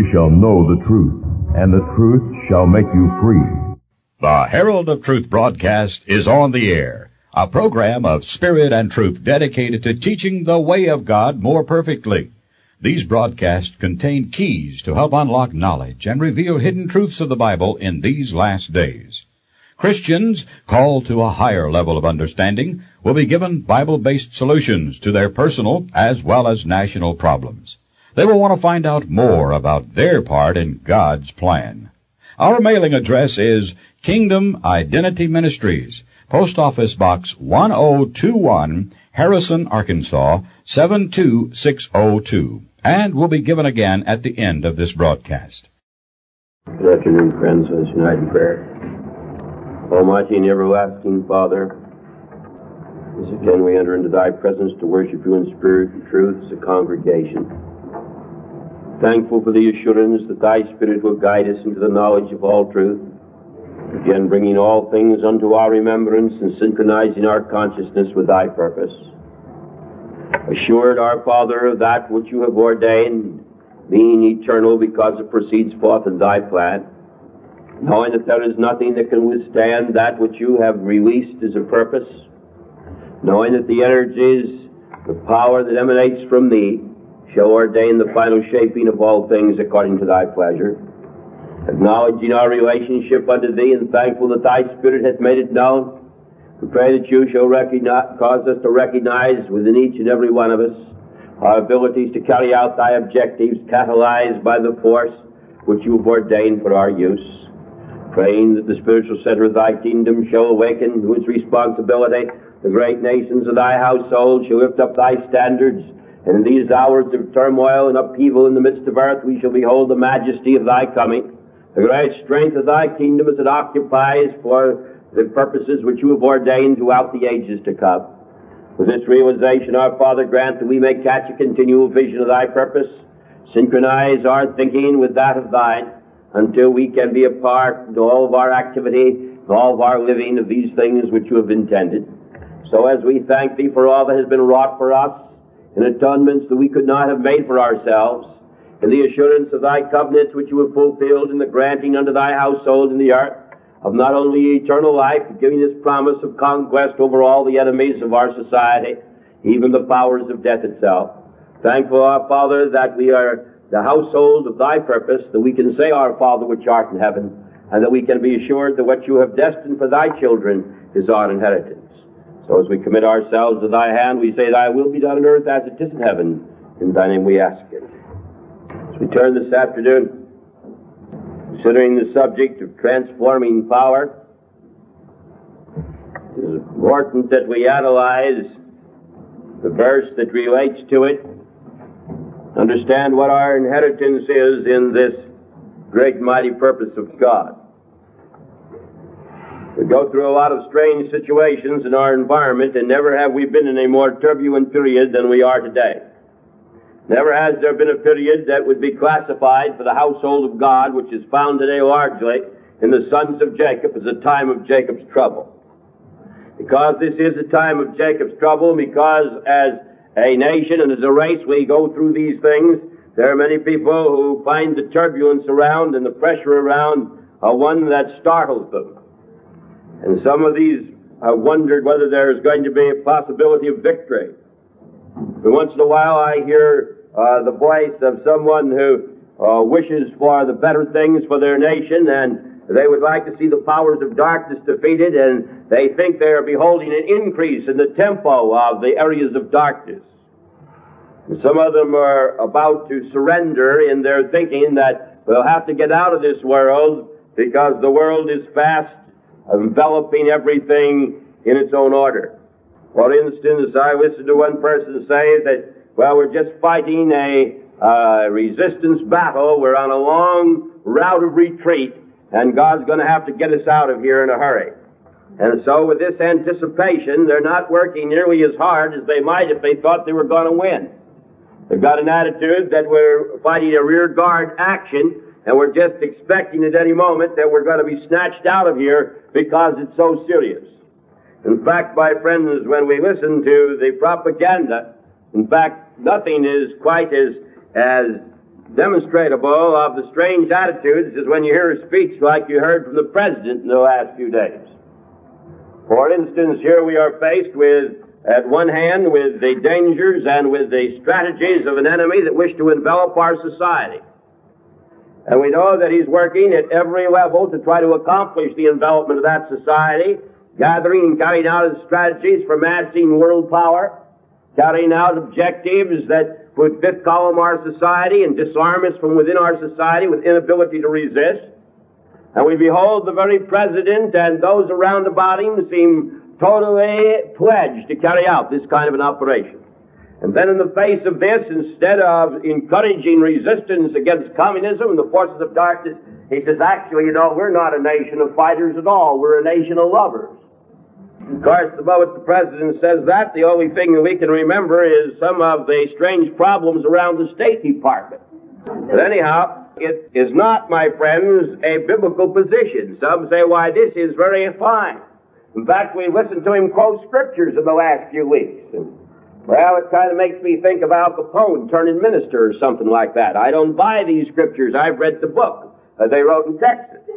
shall know the truth, and the truth shall make you free. The Herald of Truth broadcast is on the air, a program of spirit and truth dedicated to teaching the way of God more perfectly. These broadcasts contain keys to help unlock knowledge and reveal hidden truths of the Bible in these last days. Christians called to a higher level of understanding will be given Bible-based solutions to their personal as well as national problems. They will want to find out more about their part in God's plan. Our mailing address is Kingdom Identity Ministries, Post Office Box 1021, Harrison, Arkansas, 72602, and will be given again at the end of this broadcast. Good afternoon, friends. Let's unite in prayer. Almighty and everlasting Father, as again we enter into Thy presence to worship You in spirit and truth as a congregation. Thankful for the assurance that Thy Spirit will guide us into the knowledge of all truth, again bringing all things unto our remembrance and synchronizing our consciousness with Thy purpose. Assured, our Father, of that which You have ordained, being eternal because it proceeds forth in Thy plan, knowing that there is nothing that can withstand that which You have released as a purpose, knowing that the energies, the power that emanates from Thee, shall ordain the final shaping of all things according to Thy pleasure. Acknowledging our relationship unto Thee and thankful that Thy Spirit hath made it known, we pray that You shall cause us to recognize within each and every one of us our abilities to carry out Thy objectives, catalyzed by the force which You have ordained for our use. Praying that the spiritual center of Thy kingdom shall awaken to its responsibility. The great nations of Thy household shall lift up Thy standards, and in these hours of turmoil and upheaval in the midst of earth we shall behold the majesty of Thy coming, the great strength of Thy kingdom as it occupies for the purposes which You have ordained throughout the ages to come. With this realization, our Father, grant that we may catch a continual vision of Thy purpose, synchronize our thinking with that of Thine, until we can be a part of all of our activity, all of our living of these things which You have intended. So as we thank Thee for all that has been wrought for us, in atonements that we could not have made for ourselves, in the assurance of Thy covenants which You have fulfilled in the granting unto Thy household in the earth, of not only eternal life, but giving this promise of conquest over all the enemies of our society, even the powers of death itself. Thankful, our Father, that we are the household of Thy purpose, that we can say, Our Father which art in heaven, and that we can be assured that what You have destined for Thy children is our inheritance. So as we commit ourselves to Thy hand, we say, Thy will be done on earth as it is in heaven. In Thy name we ask it. As we turn this afternoon, considering the subject of transforming power, it is important that we analyze the verse that relates to it, understand what our inheritance is in this great and mighty purpose of God. We go through a lot of strange situations in our environment, and never have we been in a more turbulent period than we are today. Never has there been a period that would be classified for the household of God, which is found today largely in the sons of Jacob, as a time of Jacob's trouble. Because this is a time of Jacob's trouble, because as a nation and as a race we go through these things, there are many people who find the turbulence around and the pressure around one that startles them. And some of these have wondered whether there is going to be a possibility of victory. But once in a while I hear the voice of someone who wishes for the better things for their nation, and they would like to see the powers of darkness defeated, and they think they are beholding an increase in the tempo of the areas of darkness. And some of them are about to surrender in their thinking that we'll have to get out of this world because the world is fast enveloping everything in its own order. For instance, I listened to one person say that, well, we're just fighting a resistance battle. We're on a long route of retreat, and God's going to have to get us out of here in a hurry. And so with this anticipation, they're not working nearly as hard as they might if they thought they were going to win. They've got an attitude that we're fighting a rear guard action, and we're just expecting at any moment that we're going to be snatched out of here because it's so serious. In fact, my friends, when we listen to the propaganda, in fact, nothing is quite as demonstrable of the strange attitudes is when you hear a speech like you heard from the President in the last few days. For instance, here we are faced with, at one hand, with the dangers and with the strategies of an enemy that wish to envelop our society. And we know that he's working at every level to try to accomplish the envelopment of that society, gathering and carrying out his strategies for amassing world power, carrying out objectives that would fifth column our society and disarm us from within our society with inability to resist. And we behold the very President and those around about him seem totally pledged to carry out this kind of an operation. And then in the face of this, instead of encouraging resistance against communism and the forces of darkness, he says, actually, we're not a nation of fighters at all. We're a nation of lovers. Of course, the moment the President says that, the only thing that we can remember is some of the strange problems around the State Department. But anyhow, it is not, my friends, a biblical position. Some say, why, this is very fine. In fact, we listened to him quote scriptures in the last few weeks. Well, it kind of makes me think of Al Capone turning minister or something like that. I don't buy these scriptures. I've read the book that they wrote in Texas.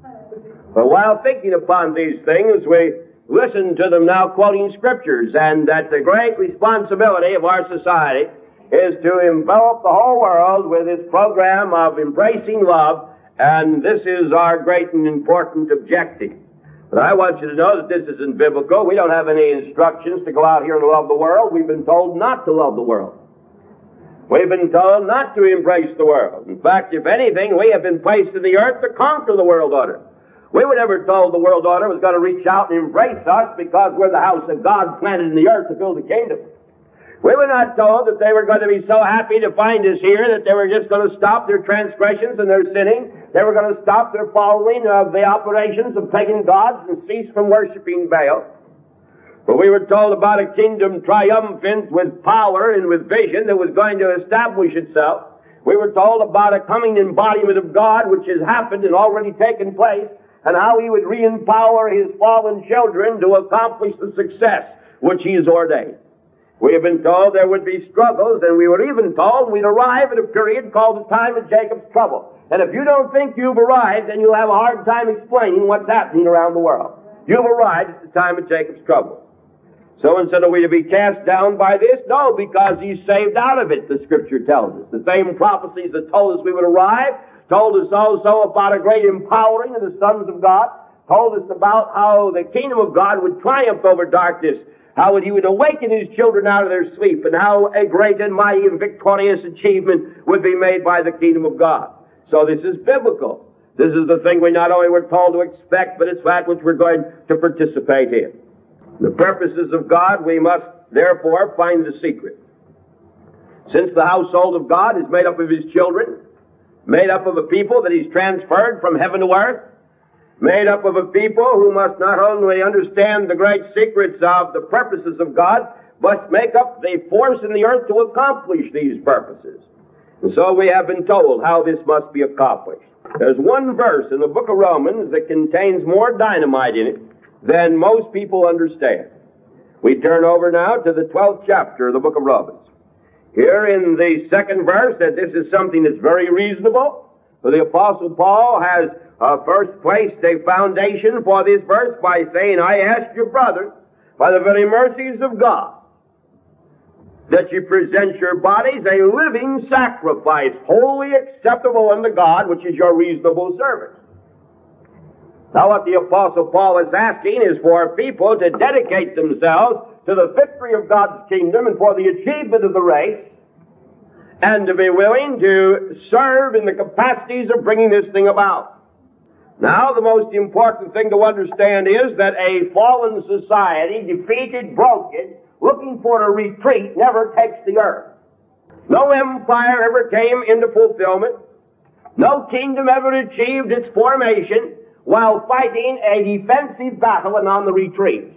But while thinking upon these things, we listen to them now quoting scriptures, and that the great responsibility of our society is to envelop the whole world with this program of embracing love, and this is our great and important objective. But I want you to know that this isn't biblical. We don't have any instructions to go out here and love the world. We've been told not to love the world. We've been told not to embrace the world. In fact, if anything, we have been placed in the earth to conquer the world order. We were never told the world order was going to reach out and embrace us because we're the house of God planted in the earth to build a kingdom. We were not told that they were going to be so happy to find us here that they were just going to stop their transgressions and their sinning. They were going to stop their following of the operations of pagan gods and cease from worshiping Baal. But we were told about a kingdom triumphant with power and with vision that was going to establish itself. We were told about a coming embodiment of God which has happened and already taken place, and how he would re-empower his fallen children to accomplish the success which he has ordained. We have been told there would be struggles, and we were even told we'd arrive at a period called the time of Jacob's trouble. And if you don't think you've arrived, then you'll have a hard time explaining what's happening around the world. You've arrived at the time of Jacob's trouble. So instead of we to be cast down by this? No, because he's saved out of it, the Scripture tells us. The same prophecies that told us we would arrive told us also about a great empowering of the sons of God, told us about how the kingdom of God would triumph over darkness, how he would awaken his children out of their sleep, and how a great and mighty and victorious achievement would be made by the kingdom of God. So this is biblical. This is the thing we not only were told to expect, but it's that which we're going to participate in. The purposes of God, we must therefore find the secret. Since the household of God is made up of his children, made up of a people that he's transferred from heaven to earth, made up of a people who must not only understand the great secrets of the purposes of God, but make up the force in the earth to accomplish these purposes. And so we have been told how this must be accomplished. There's one verse in the book of Romans that contains more dynamite in it than most people understand. We turn over now to the 12th chapter of the book of Romans. Here in the second verse, that this is something that's very reasonable. For the Apostle Paul has first placed a foundation for this verse by saying, I ask you, brothers, by the very mercies of God, that you present your bodies a living sacrifice, wholly acceptable unto God, which is your reasonable service. Now what the Apostle Paul is asking is for people to dedicate themselves to the victory of God's kingdom and for the achievement of the race, and to be willing to serve in the capacities of bringing this thing about. Now, the most important thing to understand is that a fallen society, defeated, broken, looking for a retreat, never takes the earth. No empire ever came into fulfillment. No kingdom ever achieved its formation while fighting a defensive battle and on the retreat.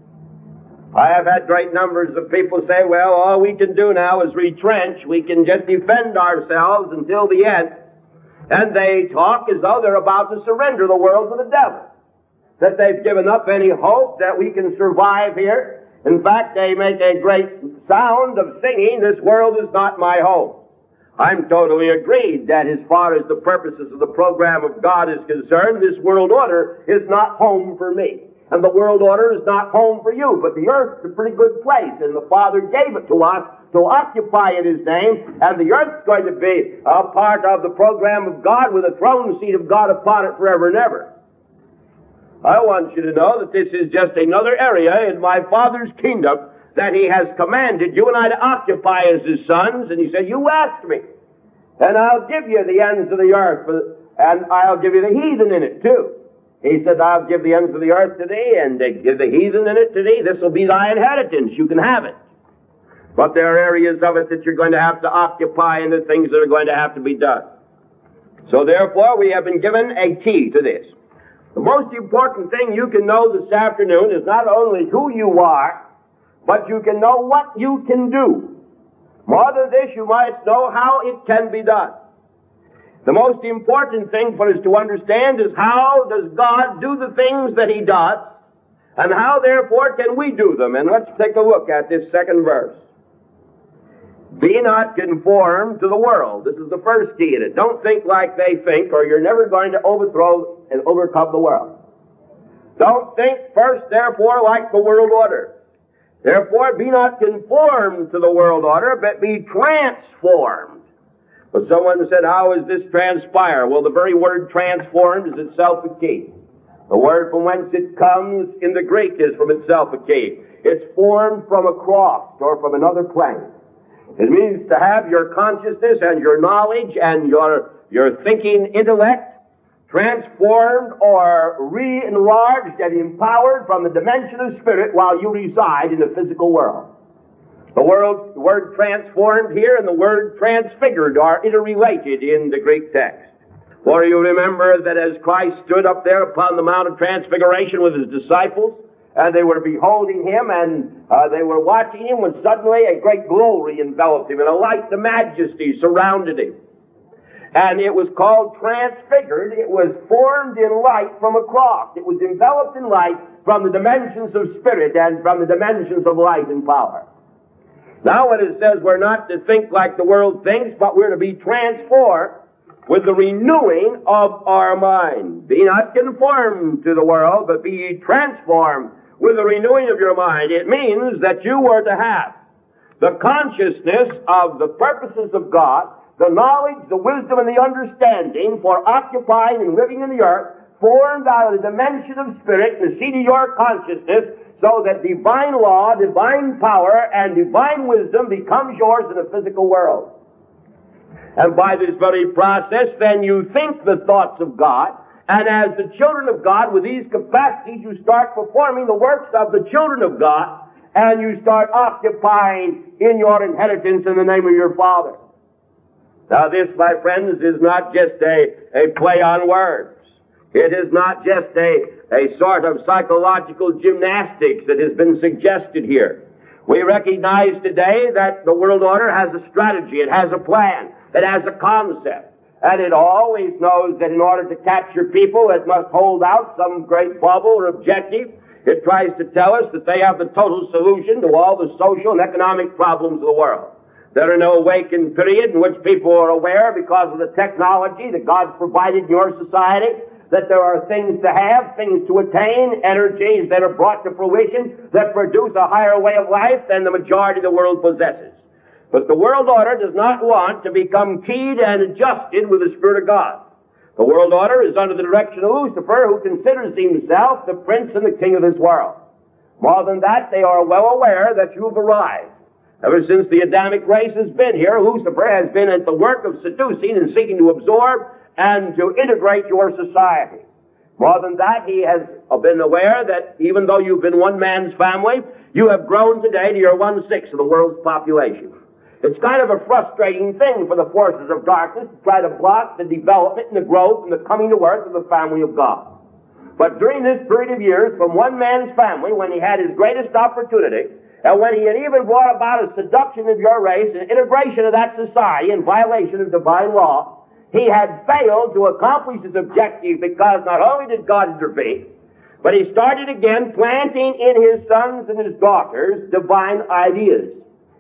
I have had great numbers of people say, well, all we can do now is retrench. We can just defend ourselves until the end. And they talk as though they're about to surrender the world to the devil. That they've given up any hope that we can survive here. In fact, they make a great sound of singing, this world is not my home. I'm totally agreed that as far as the purposes of the program of God is concerned, this world order is not home for me. And the world order is not home for you, but the earth is a pretty good place, and the Father gave it to us to occupy in His name, and the earth's going to be a part of the program of God with a throne seat of God upon it forever and ever. I want you to know that this is just another area in my Father's kingdom that He has commanded you and I to occupy as His sons, and He said, you asked me, and I'll give you the ends of the earth, and I'll give you the heathen in it too. He said, I'll give the ends of the earth to thee, and give the heathen in it to thee. This will be thy inheritance. You can have it. But there are areas of it that you're going to have to occupy, and the things that are going to have to be done. So therefore, we have been given a key to this. The most important thing you can know this afternoon is not only who you are, but you can know what you can do. More than this, you must know how it can be done. The most important thing for us to understand is how does God do the things that He does, and how therefore can we do them. And let's take a look at this second verse. Be not conformed to the world. This is the first key in it. Don't think like they think, or you're never going to overthrow and overcome the world. Don't think first, therefore, like the world order. Therefore, be not conformed to the world order, but be transformed. But someone said, how does this transpire? Well, the very word transformed is itself a key. The word from whence it comes in the Greek is from itself a key. It's formed from a cross or from another plane. It means to have your consciousness and your knowledge and your thinking intellect transformed or re-enlarged and empowered from the dimension of spirit while you reside in the physical world. The word transformed here and the word transfigured are interrelated in the Greek text. For you remember that as Christ stood up there upon the Mount of Transfiguration with His disciples, and they were beholding Him, and they were watching Him, when suddenly a great glory enveloped Him, and a light and majesty surrounded Him. And it was called transfigured. It was formed in light from a cross. It was enveloped in light from the dimensions of spirit and from the dimensions of light and power. Now when it says we're not to think like the world thinks, but we're to be transformed with the renewing of our mind. Be not conformed to the world, but be ye transformed with the renewing of your mind. It means that you were to have the consciousness of the purposes of God, the knowledge, the wisdom, and the understanding for occupying and living in the earth, formed out of the dimension of spirit, the seat of your consciousness, so that divine law, divine power, and divine wisdom becomes yours in the physical world. And by this very process, then you think the thoughts of God, and as the children of God, with these capacities, you start performing the works of the children of God, and you start occupying in your inheritance in the name of your Father. Now this, my friends, is not just a play on words. It is not just a sort of psychological gymnastics that has been suggested here. We recognize today that the world order has a strategy, it has a plan, it has a concept, and it always knows that in order to capture people, it must hold out some great bubble or objective. It tries to tell us that they have the total solution to all the social and economic problems of the world. There are no awakened period in which people are aware, because of the technology that God's provided in your society, that there are things to have, things to attain, energies that are brought to fruition that produce a higher way of life than the majority of the world possesses. But the world order does not want to become keyed and adjusted with the Spirit of God. The world order is under the direction of Lucifer, who considers himself the prince and the king of this world. More than that, they are well aware that you've arrived. Ever since the Adamic race has been here, Lucifer has been at the work of seducing and seeking to absorb and to integrate your society. More than that, he has been aware that even though you've been one man's family, you have grown today to your 1/6 of the world's population. It's kind of a frustrating thing for the forces of darkness to try to block the development and the growth and the coming to earth of the family of God. But during this period of years, from one man's family, when he had his greatest opportunity, and when he had even brought about a seduction of your race and integration of that society in violation of divine law, he had failed to accomplish his objective, because not only did God intervene, but he started again planting in his sons and his daughters divine ideas.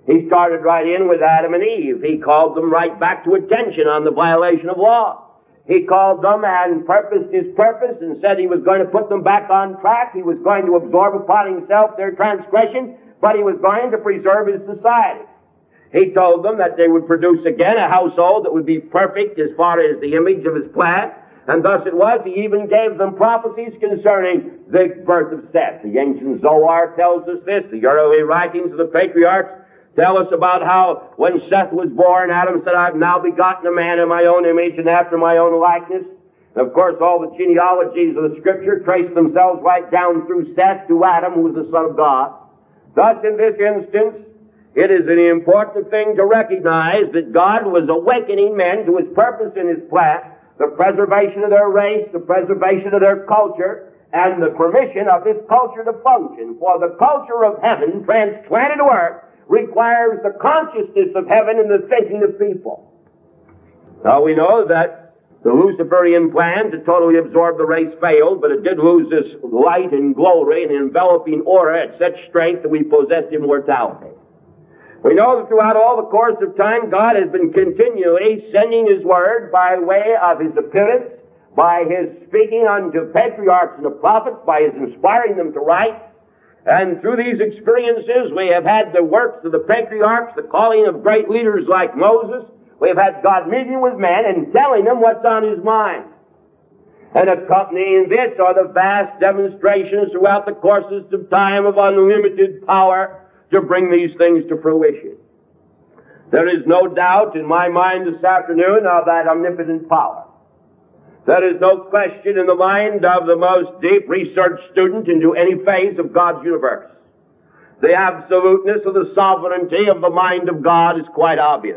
He started right in with Adam and Eve. He called them right back to attention on the violation of law. He called them and purposed his purpose and said he was going to put them back on track. He was going to absorb upon himself their transgression, but he was going to preserve his society. He told them that they would produce again a household that would be perfect as far as the image of his plan. And thus it was, he even gave them prophecies concerning the birth of Seth. The ancient Zohar tells us this. The early writings of the patriarchs tell us about how when Seth was born, Adam said, I've now begotten a man in my own image and after my own likeness. And of course, all the genealogies of the Scripture trace themselves right down through Seth to Adam, who was the Son of God. Thus, in this instance, it is an important thing to recognize that God was awakening men to his purpose and his plan, the preservation of their race, the preservation of their culture, and the permission of this culture to function. For the culture of heaven transplanted to earth requires the consciousness of heaven in the thinking of people. Now we know that the Luciferian plan to totally absorb the race failed, but it did lose this light and glory and enveloping aura at such strength that we possessed immortality. We know that throughout all the course of time, God has been continually sending his word by way of his appearance, by his speaking unto patriarchs and the prophets, by his inspiring them to write. And through these experiences, we have had the works of the patriarchs, the calling of great leaders like Moses. We have had God meeting with men and telling them what's on his mind. And accompanying this are the vast demonstrations throughout the courses of time of unlimited power to bring these things to fruition. There is no doubt in my mind this afternoon of that omnipotent power. There is no question in the mind of the most deep research student into any phase of God's universe. The absoluteness of the sovereignty of the mind of God is quite obvious.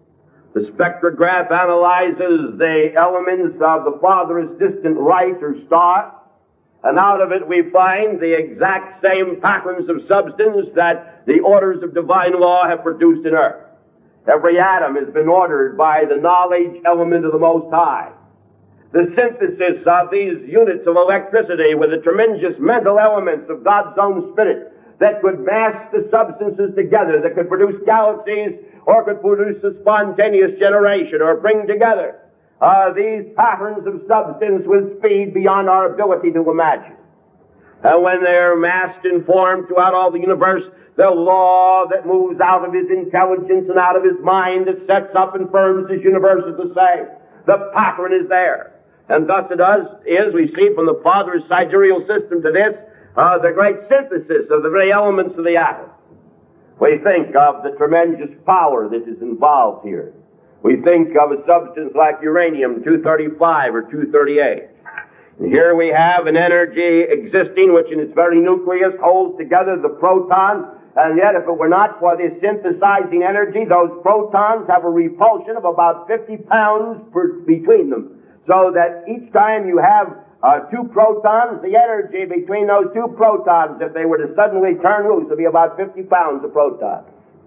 The spectrograph analyzes the elements of the farthest distant light or star, and out of it we find the exact same patterns of substance that the orders of divine law have produced in earth. Every atom has been ordered by the knowledge element of the Most High. The synthesis of these units of electricity with the tremendous mental elements of God's own Spirit that could mass the substances together, that could produce galaxies or could produce a spontaneous generation or bring together these patterns of substance with speed beyond our ability to imagine. And when they're massed and formed throughout all the universe, the law that moves out of his intelligence and out of his mind that sets up and firms this universe is the same. The pattern is there. And thus it is, we see from the Father's sidereal system to this, the great synthesis of the very elements of the atom. We think of the tremendous power that is involved here. We think of a substance like uranium-235 or 238. And here we have an energy existing which in its very nucleus holds together the protons, and yet if it were not for this synthesizing energy, those protons have a repulsion of about 50 pounds between them. So that each time you have two protons, the energy between those two protons, if they were to suddenly turn loose, would be about 50 pounds of protons.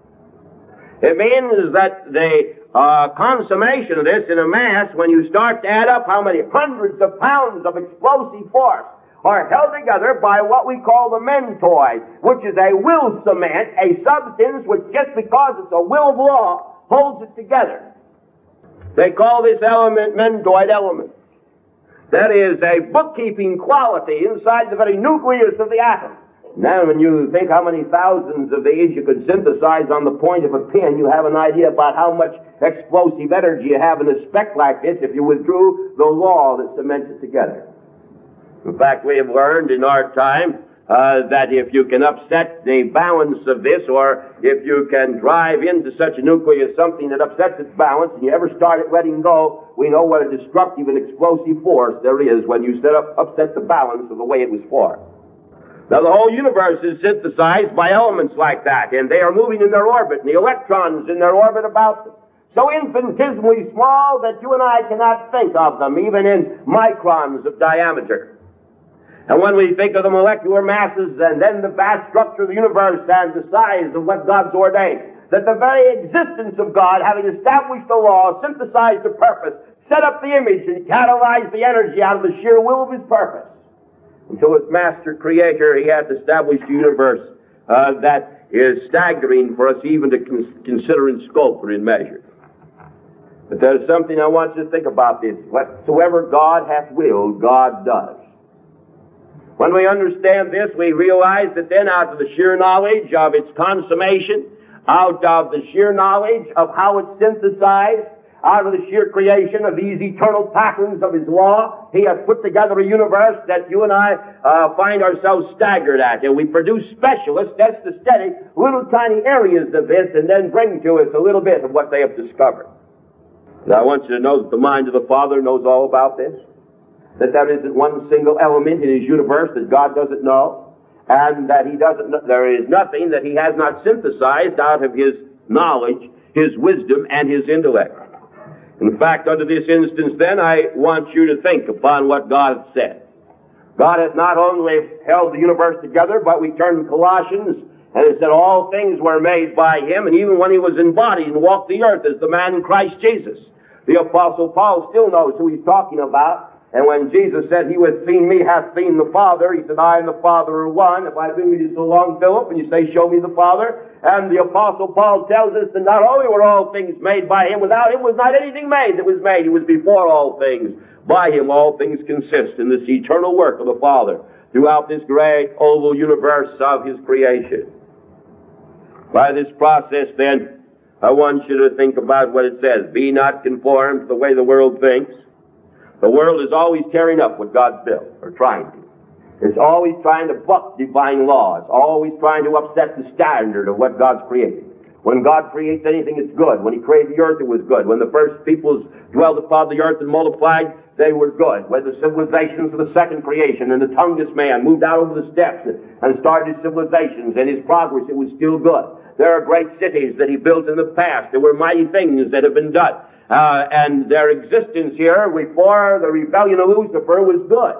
It means that the consummation of this in a mass, when you start to add up how many hundreds of pounds of explosive force are held together by what we call the mentoid, which is a will cement, a substance which just because it's a will of law holds it together. They call this element mentoid element. That is a bookkeeping quality inside the very nucleus of the atom. Now, when you think how many thousands of these you could synthesize on the point of a pin, you have an idea about how much explosive energy you have in a speck like this if you withdrew the law that cements it together. In fact, we have learned in our time that if you can upset the balance of this, or if you can drive into such a nucleus something that upsets its balance, and you ever start it letting go, we know what a destructive and explosive force there is when you upset the balance of the way it was formed. Now, the whole universe is synthesized by elements like that, and they are moving in their orbit, and the electrons in their orbit about them. So infinitesimally small that you and I cannot think of them, even in microns of diameter. And when we think of the molecular masses and then the vast structure of the universe and the size of what God's ordained, that the very existence of God, having established the law, synthesized the purpose, set up the image, and catalyzed the energy out of the sheer will of his purpose. Until its master creator, he hath established the universe that is staggering for us even to consider in scope or in measure. But there's something I want you to think about this. Whatsoever God hath willed, God does. When we understand this, we realize that then out of the sheer knowledge of its consummation, out of the sheer knowledge of how it's synthesized, out of the sheer creation of these eternal patterns of His law, He has put together a universe that you and I find ourselves staggered at. And we produce specialists that's to study little tiny areas of this and then bring to us a little bit of what they have discovered. And I want you to know that the mind of the Father knows all about this, that there isn't one single element in His universe that God doesn't know, and that there is nothing that He has not synthesized out of His knowledge, His wisdom, and His intellect. In fact, under this instance, then, I want you to think upon what God has said. God has not only held the universe together, but we turn to Colossians, and it said all things were made by Him, and even when He was embodied and walked the earth as the man in Christ Jesus. The Apostle Paul still knows who he's talking about. And when Jesus said, "He who hath seen me hath seen the Father," he said, "I and the Father are one. If I've been with you so long, Philip, and you say, 'Show me the Father.'" And the Apostle Paul tells us that not only were all things made by Him, without Him was not anything made that was made. He was before all things. By Him all things consist in this eternal work of the Father throughout this great oval universe of His creation. By this process, then, I want you to think about what it says. Be not conformed to the way the world thinks. The world is always tearing up what God's built, or trying to. It's always trying to buck divine laws, always trying to upset the standard of what God's created. When God creates anything, it's good. When He created the earth, it was good. When the first peoples dwelled upon the earth and multiplied, they were good. When the civilizations of the second creation and the tongueless man moved out over the steppes and started civilizations and his progress, it was still good. There are great cities that He built in the past. There were mighty things that have been done. And their existence here before the rebellion of Lucifer was good.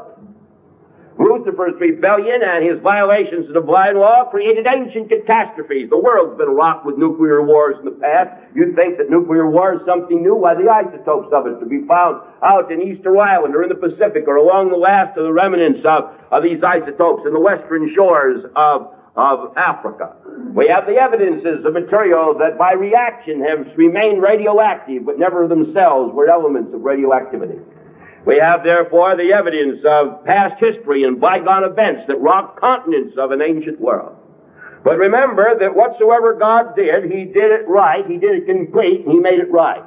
Lucifer's rebellion and his violations of the divine law created ancient catastrophes. The world's been rocked with nuclear wars in the past. You'd think that nuclear war is something new. Why, the isotopes of it to be found out in Easter Island or in the Pacific or along the last of the remnants of these isotopes in the western shores of Africa. We have the evidences of material that by reaction have remained radioactive, but never themselves were elements of radioactivity. We have, therefore, the evidence of past history and bygone events that rocked continents of an ancient world. But remember that whatsoever God did, He did it right, He did it complete, and He made it right.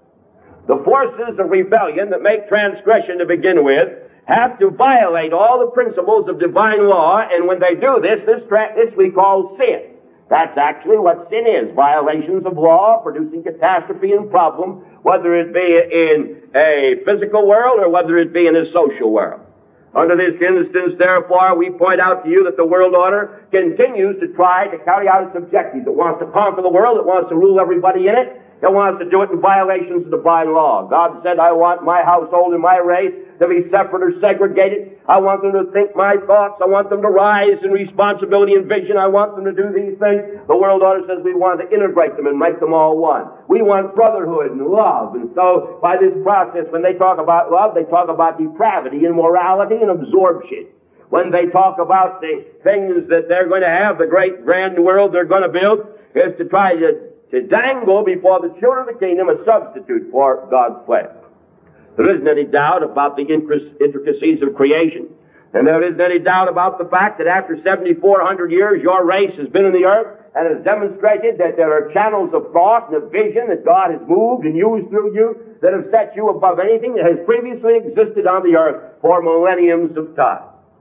The forces of rebellion that make transgression to begin with have to violate all the principles of divine law, and when they do this we call sin. That's actually what sin is, violations of law, producing catastrophe and problem, whether it be in a physical world or whether it be in a social world. Under this instance, therefore, we point out to you that the world order continues to try to carry out its objectives. It wants to conquer the world, it wants to rule everybody in it, it wants to do it in violations of divine law. God said, "I want my household and my race to be separate or segregated. I want them to think my thoughts. I want them to rise in responsibility and vision. I want them to do these things." The world order says we want to integrate them and make them all one. We want brotherhood and love. And so by this process, when they talk about love, they talk about depravity, immorality, and absorption. When they talk about the things that they're going to have, the great grand world they're going to build, is to try to dangle before the children of the kingdom a substitute for God's plan. There isn't any doubt about the intricacies of creation. And there isn't any doubt about the fact that after 7,400 years, your race has been in the earth and has demonstrated that there are channels of thought and of vision that God has moved and used through you that have set you above anything that has previously existed on the earth for millenniums of time.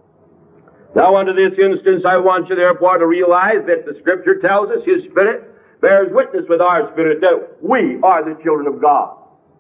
Now, under this instance, I want you, therefore, to realize that the Scripture tells us His Spirit bears witness with our spirit that we are the children of God.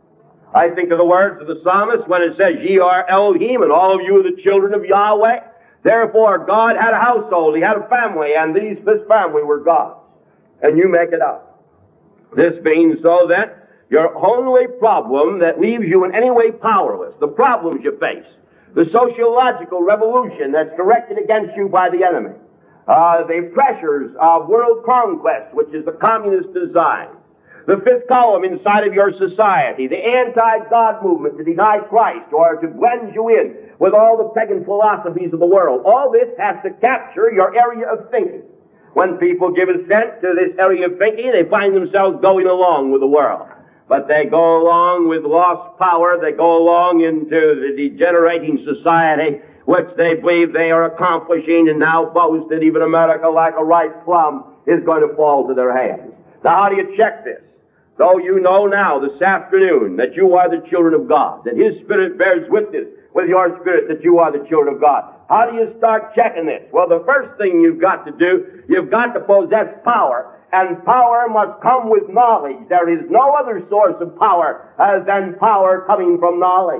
I think of the words of the psalmist when it says, "Ye are Elohim, and all of you are the children of Yahweh." Therefore, God had a household, He had a family, and this family were God's. And you make it up. This being so, that your only problem that leaves you in any way powerless, the problems you face, the sociological revolution that's directed against you by the enemy, the pressures of world conquest, which is the communist design, the fifth column inside of your society, the anti-God movement to deny Christ or to blend you in with all the pagan philosophies of the world. All this has to capture your area of thinking. When people give assent to this area of thinking, they find themselves going along with the world. But they go along with lost power. They go along into the degenerating society, which they believe they are accomplishing, and now boast that even America, like a ripe plum, is going to fall to their hands. Now, how do you check this? Though you know now, this afternoon, that you are the children of God, that His Spirit bears witness with your spirit that you are the children of God. How do you start checking this? Well, the first thing you've got to do, you've got to possess power, and power must come with knowledge. There is no other source of power than power coming from knowledge.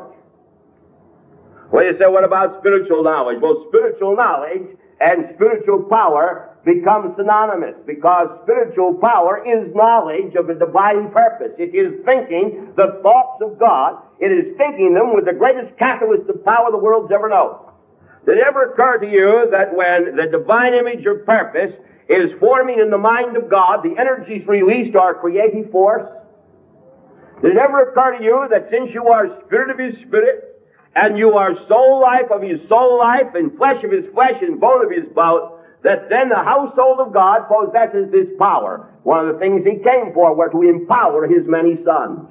Well, you say, what about spiritual knowledge? Well, spiritual knowledge and spiritual power become synonymous, because spiritual power is knowledge of a divine purpose. It is thinking the thoughts of God. It is thinking them with the greatest catalyst of power the world's ever known. Did it ever occur to you that when the divine image of purpose is forming in the mind of God, the energies released are creative force? Did it ever occur to you that since you are spirit of His Spirit, and you are soul life of His soul life, and flesh of His flesh, and bone of His bone, that then the household of God possesses this power? One of the things He came for were to empower His many sons.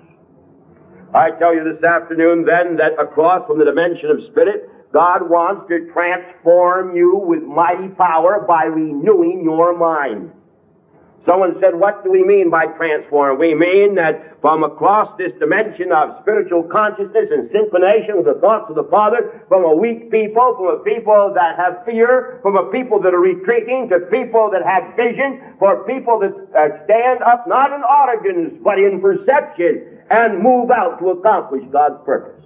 I tell you this afternoon then that across from the dimension of spirit, God wants to transform you with mighty power by renewing your mind. Someone said, what do we mean by transform? We mean that from across this dimension of spiritual consciousness and synchronization with the thoughts of the Father, from a weak people, from a people that have fear, from a people that are retreating, to people that have vision, for people that stand up not in organs, but in perception, and move out to accomplish God's purpose.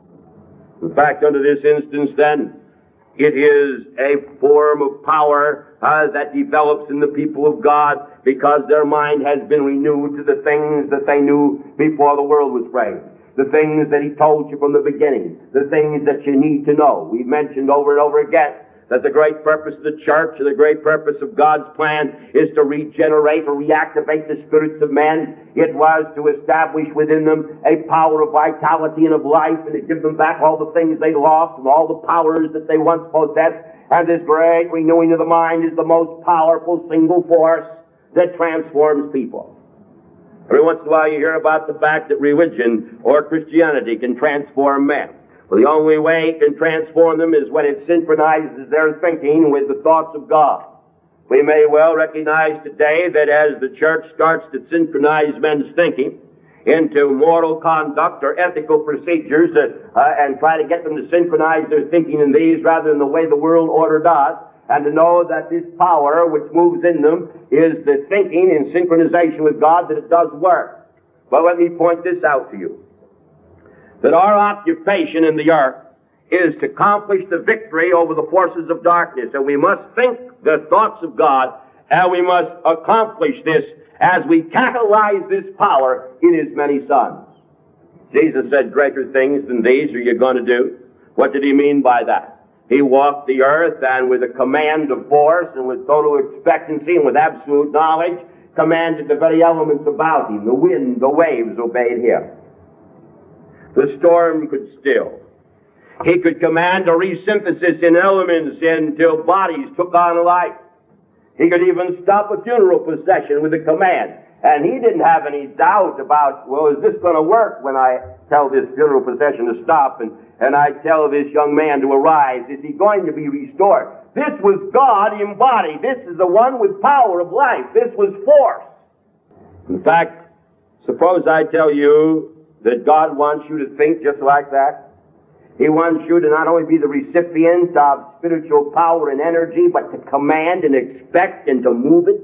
In fact, under this instance, then, it is a form of power that develops in the people of God because their mind has been renewed to the things that they knew before the world was framed. The things that He told you from the beginning. The things that you need to know. We've mentioned over and over again that the great purpose of the church and the great purpose of God's plan is to regenerate or reactivate the spirits of men. It was to establish within them a power of vitality and of life, and to give them back all the things they lost and all the powers that they once possessed. And this great renewing of the mind is the most powerful single force that transforms people. Every once in a while you hear about the fact that religion or Christianity can transform men. Well, the only way it can transform them is when it synchronizes their thinking with the thoughts of God. We may well recognize today that as the church starts to synchronize men's thinking into moral conduct or ethical procedures and try to get them to synchronize their thinking in these rather than the way the world order does, and to know that this power which moves in them is the thinking in synchronization with God, that it does work. But let me point this out to you. That our occupation in the earth is to accomplish the victory over the forces of darkness. And we must think the thoughts of God, and we must accomplish this as we catalyze this power in His many sons. Jesus said, greater things than these are you going to do. What did He mean by that? He walked the earth and with a command of force and with total expectancy and with absolute knowledge commanded the very elements about Him. The wind, the waves obeyed Him. The storm could still. He could command a resynthesis in elements until bodies took on life. He could even stop a funeral procession with a command. And He didn't have any doubt about, well, is this going to work when I tell this funeral procession to stop and I tell this young man to arise? Is he going to be restored? This was God embodied. This is the one with power of life. This was force. In fact, suppose I tell you that God wants you to think just like that. He wants you to not only be the recipient of spiritual power and energy, but to command and expect and to move it.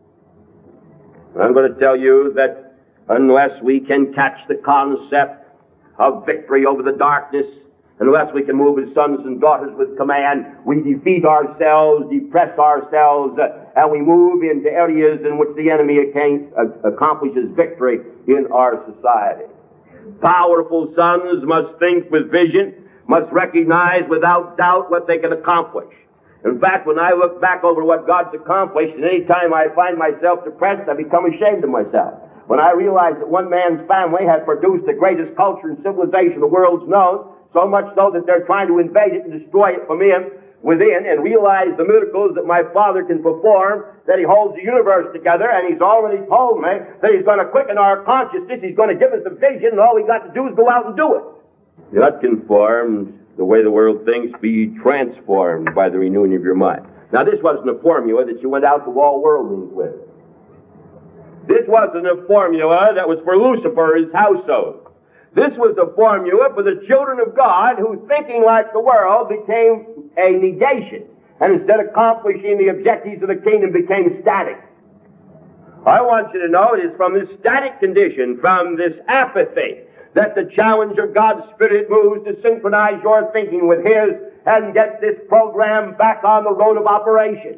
And I'm going to tell you that unless we can catch the concept of victory over the darkness, unless we can move as sons and daughters with command, we defeat ourselves, depress ourselves, and we move into areas in which the enemy accomplishes victory in our society. Powerful sons must think with vision, must recognize without doubt what they can accomplish. In fact, when I look back over what God's accomplished, and any time I find myself depressed, I become ashamed of myself. When I realize that one man's family has produced the greatest culture and civilization the world's known, so much so that they're trying to invade it and destroy it from him, within and realize the miracles that my Father can perform, that He holds the universe together, and He's already told me that He's going to quicken our consciousness, He's going to give us a vision, and all we got to do is go out and do it. You're not conformed the way the world thinks, be transformed by the renewing of your mind. Now, this wasn't a formula that you went out to all worldlings with. This wasn't a formula that was for Lucifer, his household. This was a formula for the children of God who, thinking like the world, became a negation, and instead of accomplishing the objectives of the kingdom, became static. I want you to know it is from this static condition, from this apathy, that the challenge of God's Spirit moves to synchronize your thinking with His and get this program back on the road of operation.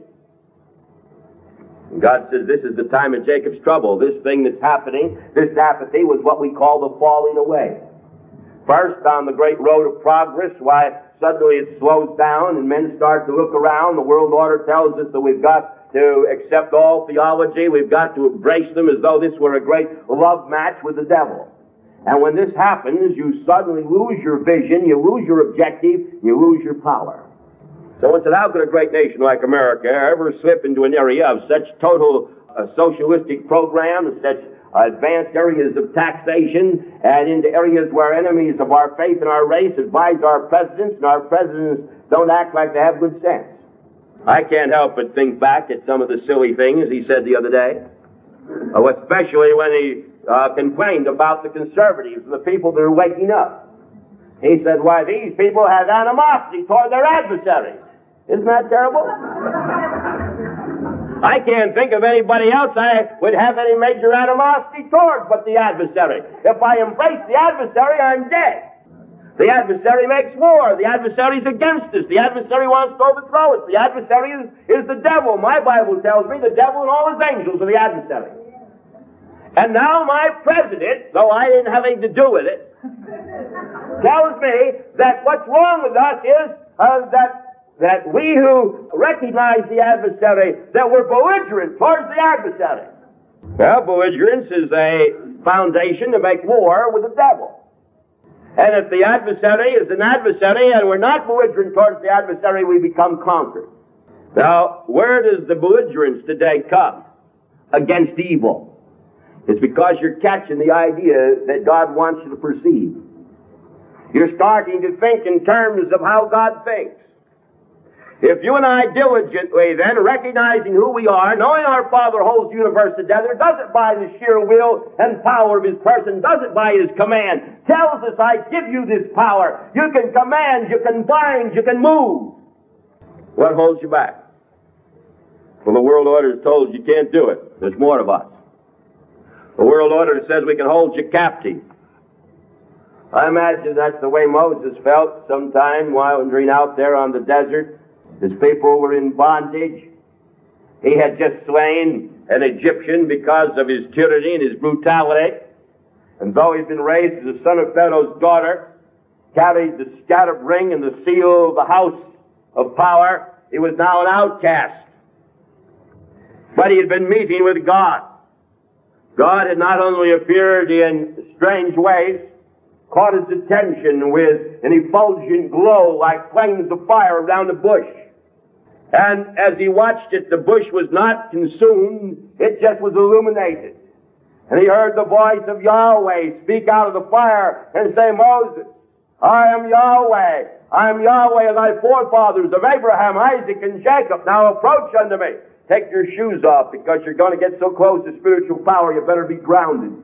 God says this is the time of Jacob's trouble. This thing that's happening, this apathy, was what we call the falling away. First, on the great road of progress, why suddenly it slows down and men start to look around. The world order tells us that we've got to accept all theology. We've got to embrace them as though this were a great love match with the devil. And when this happens, you suddenly lose your vision, you lose your objective, you lose your power. So I said, how could a great nation like America ever slip into an area of such total socialistic program, such advanced areas of taxation, and into areas where enemies of our faith and our race advise our presidents, and our presidents don't act like they have good sense? I can't help but think back at some of the silly things he said the other day, especially when he complained about the conservatives and the people that are waking up. He said, why, these people have animosity toward their adversaries. Isn't that terrible? I can't think of anybody else I would have any major animosity towards but the adversary. If I embrace the adversary, I'm dead. The adversary makes war. The adversary's against us. The adversary wants to overthrow us. The adversary is the devil. My Bible tells me the devil and all his angels are the adversary. And now my president, though I didn't have anything to do with it, tells me that what's wrong with us is that we who recognize the adversary, that we're belligerent towards the adversary. Well, belligerence is a foundation to make war with the devil. And if the adversary is an adversary and we're not belligerent towards the adversary, we become conquered. Now, where does the belligerence today come against evil? It's because you're catching the idea that God wants you to perceive. You're starting to think in terms of how God thinks. If you and I diligently then, recognizing who we are, knowing our Father holds the universe together, does it by the sheer will and power of His person, does it by His command, tells us, I give you this power. You can command, you can bind, you can move. What holds you back? Well, the world order has told you can't do it. There's more of us. The world order says we can hold you captive. I imagine that's the way Moses felt sometime while wandering out there on the desert. His people were in bondage. He had just slain an Egyptian because of his tyranny and his brutality. And though he'd been raised as a son of Pharaoh's daughter, carried the scarab ring and the seal of the house of power, he was now an outcast. But he had been meeting with God. God had not only appeared in strange ways, caught his attention with an effulgent glow like flames of fire around a bush. And as he watched it, the bush was not consumed, it just was illuminated. And he heard the voice of Yahweh speak out of the fire and say, Moses, I am Yahweh. I am Yahweh of thy forefathers, of Abraham, Isaac, and Jacob. Now approach unto me. Take your shoes off, because you're going to get so close to spiritual power, you better be grounded.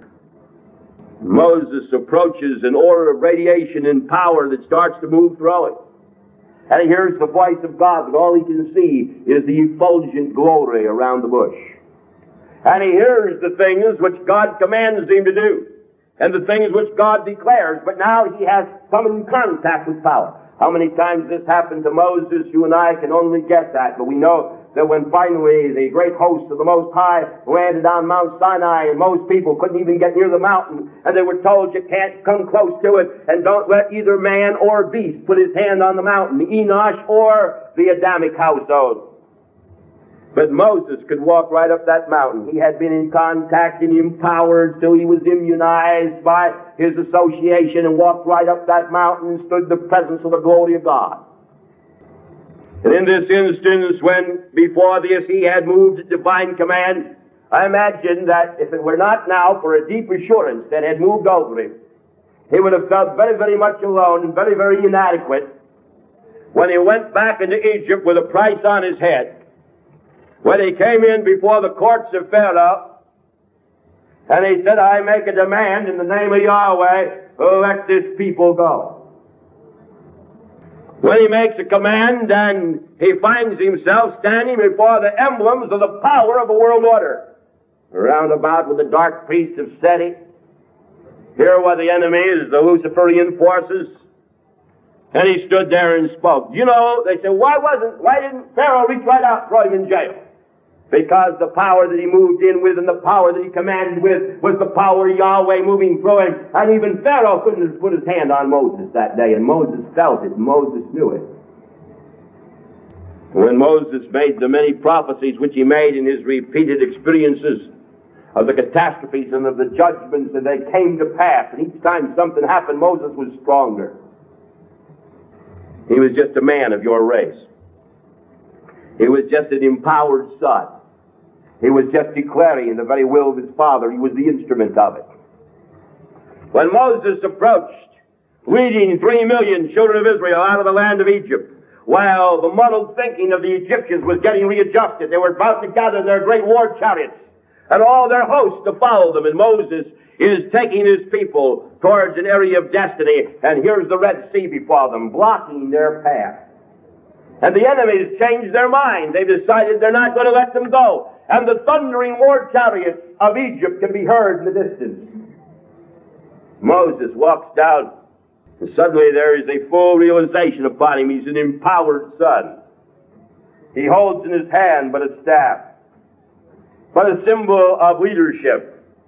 Moses approaches an aura of radiation and power that starts to move through it. And he hears the voice of God, but all he can see is the effulgent glory around the bush. And he hears the things which God commands him to do, and the things which God declares, but now he has come in contact with power. How many times this happened to Moses, you and I can only guess at, but we know that when finally the great host of the Most High landed on Mount Sinai, and most people couldn't even get near the mountain, and they were told you can't come close to it, and don't let either man or beast put his hand on the mountain, Enosh or the Adamic household. But Moses could walk right up that mountain. He had been in contact and empowered till he was immunized by his association, and walked right up that mountain and stood in the presence of the glory of God. And in this instance, when before this he had moved at divine command, I imagine that if it were not now for a deep assurance that had moved over him, he would have felt very, very much alone and very, very inadequate when he went back into Egypt with a price on his head, when he came in before the courts of Pharaoh, and he said, I make a demand in the name of Yahweh, let this people go. When he makes a command and he finds himself standing before the emblems of the power of the world order, round about with the dark priest of Seti, here were the enemies, the Luciferian forces, and he stood there and spoke. You know, they said, why didn't Pharaoh reach right out and throw him in jail? Because the power that he moved in with and the power that he commanded with was the power of Yahweh moving through him. And even Pharaoh couldn't have put his hand on Moses that day, and Moses felt it, and Moses knew it. When Moses made the many prophecies which he made in his repeated experiences of the catastrophes and of the judgments, and they came to pass, and each time something happened, Moses was stronger. He was just a man of your race. He was just an empowered son. He was just declaring the very will of his father. He was the instrument of it. When Moses approached, leading 3 million children of Israel out of the land of Egypt, while the muddled thinking of the Egyptians was getting readjusted, they were about to gather their great war chariots and all their hosts to follow them, and Moses is taking his people towards an area of destiny, and here's the Red Sea before them, blocking their path. And the enemies changed their mind. They decided they're not going to let them go. And the thundering war chariots of Egypt can be heard in the distance. Moses walks down, and suddenly there is a full realization upon him. He's an empowered son. He holds in his hand but a staff, but a symbol of leadership.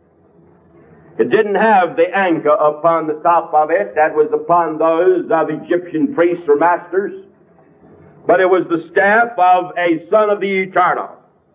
It didn't have the anchor upon the top of it that was upon those of Egyptian priests or masters, but it was the staff of a son of the Eternal.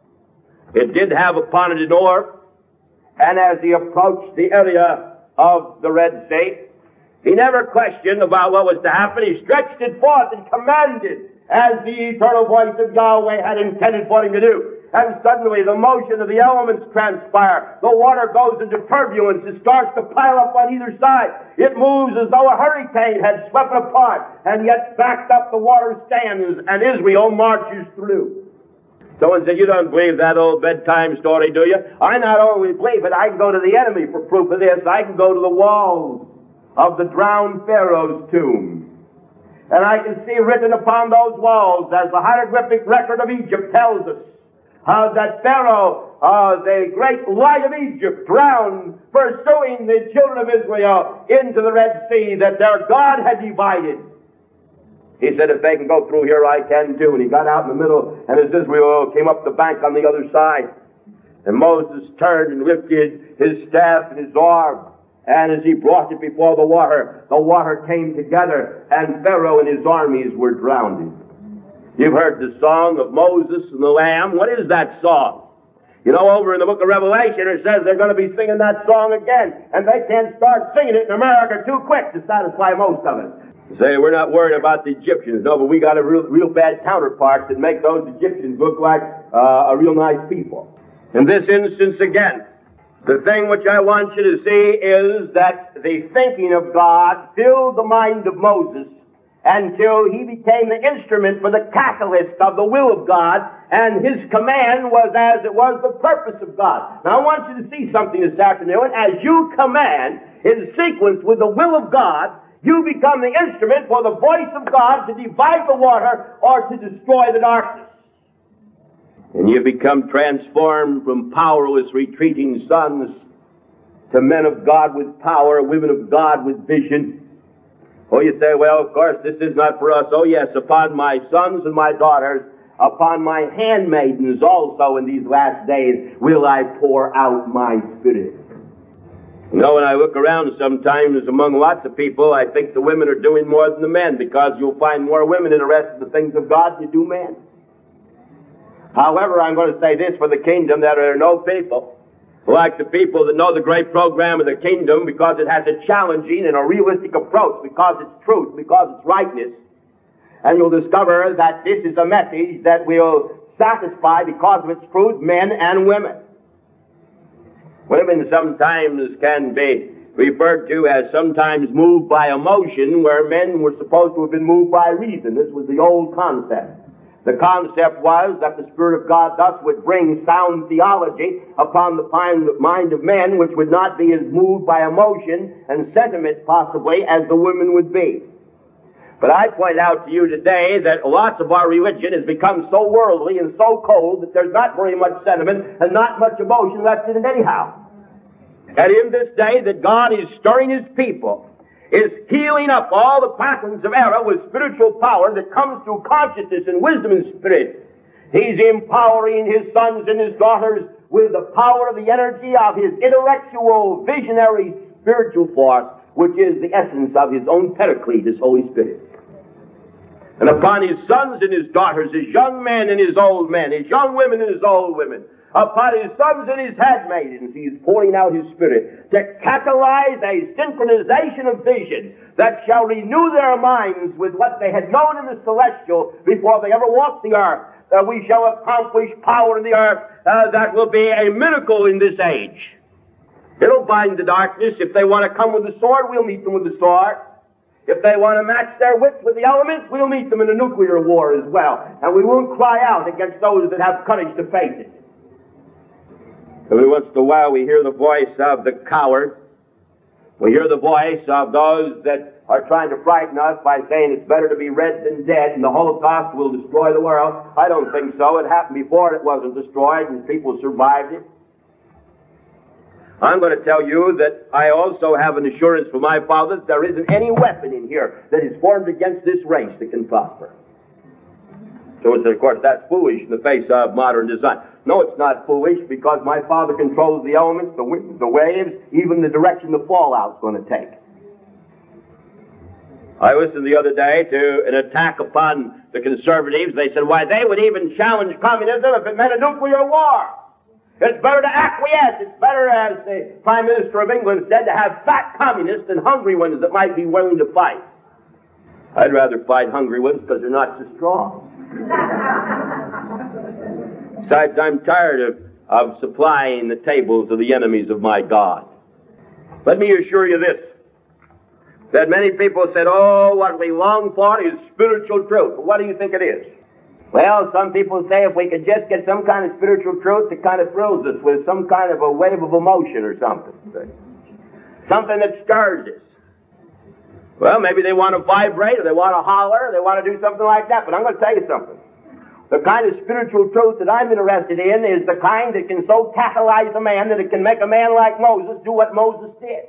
It did have upon it an orb, and as he approached the area of the Red Sea, he never questioned about what was to happen. He stretched it forth and commanded as the eternal voice of Yahweh had intended for him to do. And suddenly the motion of the elements transpire. The water goes into turbulence. It starts to pile up on either side. It moves as though a hurricane had swept it apart, and yet backed up the water stands, and Israel marches through. Someone said, you don't believe that old bedtime story, do you? I not only believe it, I can go to the enemy for proof of this. I can go to the walls of the drowned Pharaoh's tomb, and I can see written upon those walls, as the hieroglyphic record of Egypt tells us, how that Pharaoh, the great light of Egypt, drowned, pursuing the children of Israel into the Red Sea that their God had divided. He said, if they can go through here, I can too. And he got out in the middle, and as Israel came up the bank on the other side, and Moses turned and lifted his staff and his arm, and as he brought it before the water came together, and Pharaoh and his armies were drowned. You've heard the song of Moses and the Lamb. What is that song? You know, over in the book of Revelation, it says they're going to be singing that song again, and they can't start singing it in America too quick to satisfy most of us. Say, we're not worried about the Egyptians. No, but we got a real bad counterpart that make those Egyptians look like a real nice people. In this instance again, the thing which I want you to see is that the thinking of God filled the mind of Moses until he became the instrument for the catalyst of the will of God, and his command was as it was the purpose of God. Now I want you to see something this afternoon. As you command in sequence with the will of God, you become the instrument for the voice of God to divide the water or to destroy the darkness. And you become transformed from powerless, retreating sons to men of God with power, women of God with vision. Oh, you say, well, of course, this is not for us. Oh, yes, upon my sons and my daughters, upon my handmaidens also in these last days will I pour out my Spirit. You know, when I look around sometimes among lots of people, I think the women are doing more than the men, because you'll find more women interested in the things of God than you do men. However, I'm going to say this for the kingdom, that there are no people like the people that know the great program of the kingdom, because it has a challenging and a realistic approach, because it's truth, because it's rightness, And you'll discover that this is a message that will satisfy, because of its truth, men and women. Women sometimes can be referred to as sometimes moved by emotion, where men were supposed to have been moved by reason. This was the old concept. The concept was that the Spirit of God thus would bring sound theology upon the mind of men, which would not be as moved by emotion and sentiment, possibly, as the women would be. But I point out to you today that lots of our religion has become so worldly and so cold that there's not very much sentiment and not much emotion left in it anyhow. And in this day that God is stirring His people, is healing up all the patterns of error with spiritual power that comes through consciousness and wisdom and spirit. He's empowering His sons and His daughters with the power of the energy of His intellectual, visionary, spiritual force, which is the essence of His own Paraclete, His Holy Spirit. And upon His sons and His daughters, His young men and His old men, His young women and His old women, upon His sons and His handmaidens, He is pouring out His Spirit to catalyze a synchronization of vision that shall renew their minds with what they had known in the celestial before they ever walked the earth. We shall accomplish power in the earth that will be a miracle in this age. It'll bind the darkness. If they want to come with the sword, we'll meet them with the sword. If they want to match their wits with the elements, we'll meet them in a nuclear war as well. And we won't cry out against those that have courage to face it. Every once in a while we hear the voice of the coward. We hear the voice of those that are trying to frighten us by saying it's better to be red than dead and the Holocaust will destroy the world. I don't think so. It happened before and it wasn't destroyed and people survived it. I'm going to tell you that I also have an assurance from my Father that there isn't any weapon in here that is formed against this race that can prosper. So of course, that's foolish in the face of modern design. No, it's not foolish, because my Father controls the elements, the winds, the waves, even the direction the fallout's going to take. I listened the other day to an attack upon the conservatives. They said, why, they would even challenge communism if it meant a nuclear war. It's better to acquiesce. It's better, as the Prime Minister of England said, to have fat communists than hungry ones that might be willing to fight. I'd rather fight hungry ones because they're not so strong. Besides, I'm tired of supplying the tables of the enemies of my God. Let me assure you this, that many people said, oh, what we long for is spiritual truth. What do you think it is? Well, some people say if we could just get some kind of spiritual truth that kind of thrills us with some kind of a wave of emotion or something. Something that stirs us. Well, maybe they want to vibrate, or they want to holler, or they want to do something like that. But I'm going to tell you something. The kind of spiritual truth that I'm interested in is the kind that can so catalyze a man that it can make a man like Moses do what Moses did.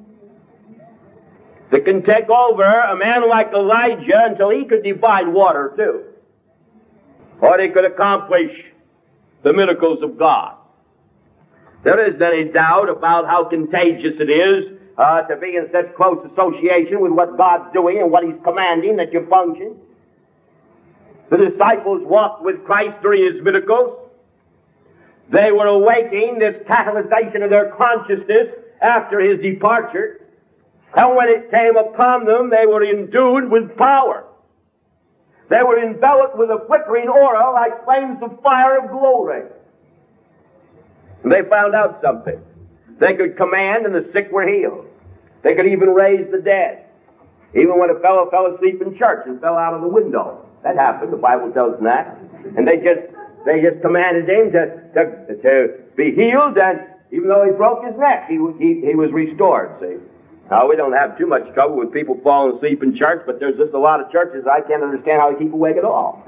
That can take over a man like Elijah until he could divide water too. Or he could accomplish the miracles of God. There isn't any doubt about how contagious it is to be in such close association with what God's doing and what He's commanding that you function. The disciples walked with Christ during His miracles. They were awaiting this catalyzation of their consciousness after His departure. And when it came upon them, they were endued with power. They were enveloped with a flickering aura like flames of fire of glory. And they found out something. They could command and the sick were healed. They could even raise the dead. Even when a fellow fell asleep in church and fell out of the window. That happened, the Bible tells us that. And they just commanded him to be healed, and even though he broke his neck, he was restored, see. Now, we don't have too much trouble with people falling asleep in church, but there's just a lot of churches I can't understand how they keep awake at all.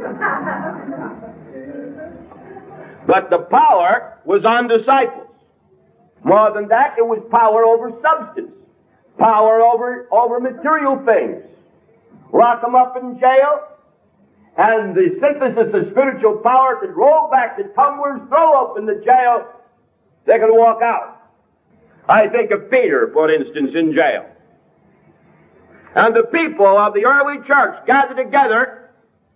But the power was on disciples. More than that, it was power over substance. Power over material things. Lock them up in jail, and the synthesis of spiritual power could roll back the tumblers, throw open the jail, they could walk out. I think of Peter, for instance, in jail. And the people of the early church gathered together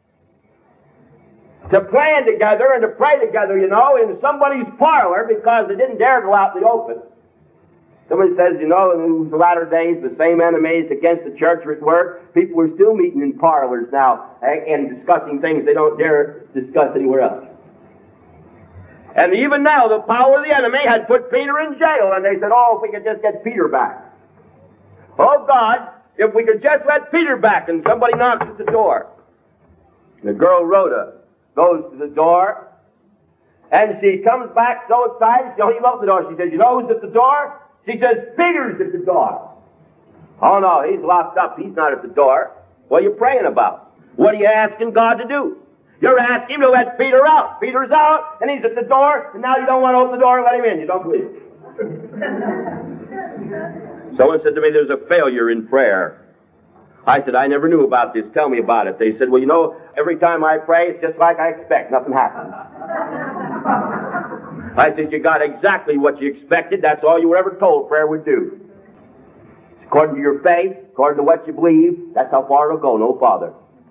to plan together and to pray together, in somebody's parlor, because they didn't dare go out in the open. Somebody says, in the latter days, the same enemies against the church are at work. People are still meeting in parlors now and discussing things they don't dare discuss anywhere else. And even now, the power of the enemy had put Peter in jail, and they said, if we could just get Peter back. Oh, God, if we could just let Peter back, and somebody knocks at the door. The girl Rhoda goes to the door, and she comes back so excited, she opened the door. She says, who's at the door? She says, Peter's at the door. Oh, no, he's locked up. He's not at the door. What are you praying about? What are you asking God to do? You're asking him to let Peter out. Peter's out, and he's at the door, and now you don't want to open the door and let him in. You don't believe it. Someone said to me, there's a failure in prayer. I said, I never knew about this. Tell me about it. They said, well, every time I pray, it's just like I expect. Nothing happens. I said, you got exactly what you expected. That's all you were ever told prayer would do. According to your faith, according to what you believe, that's how far it'll go, no farther.